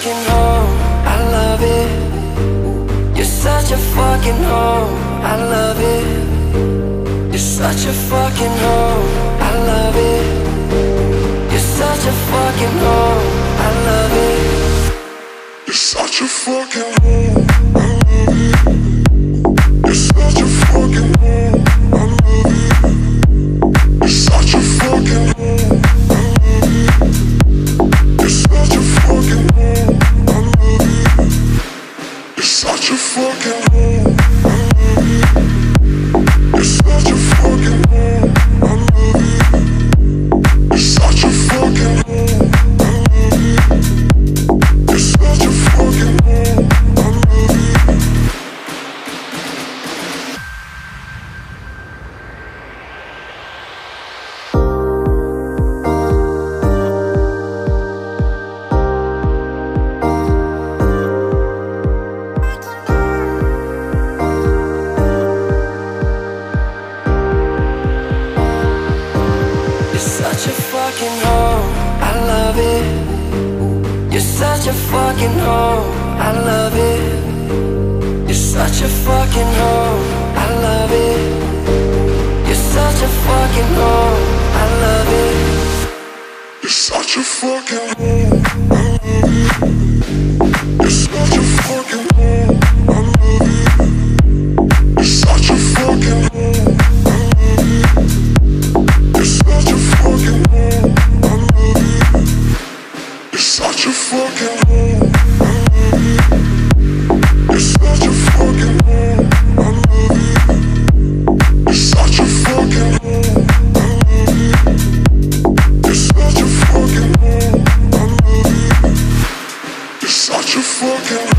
fucking home, I love it. You're such a fucking home, I love it. You're such a fucking home, I love it. You're such a fucking home, I love it. You're such a fucking home, I love it. You're such a fucking home, I love it. You're such a fucking home, I love it. You're such a fucking home, I love it. You're such a fucking home, I love it. You're such a fucking home, I love it. You're such a fucking home, I love it. You're such a fucking home, I love it. Such a fucking home, I love it. You're such a fucking home, I love it. You're such a fucking home, I love it. You're such a fucking home, I love it. You're such a fucking home, I love it. You're such a fucking home, I love it. You're such a fucking home, I love it. You're such a fucking home, I love it. You're such a fucking home, I love it. You're such a fucking home, I love it. You're such a fucking home, I love it. You're such a fucking home, I love it. You're such a fucking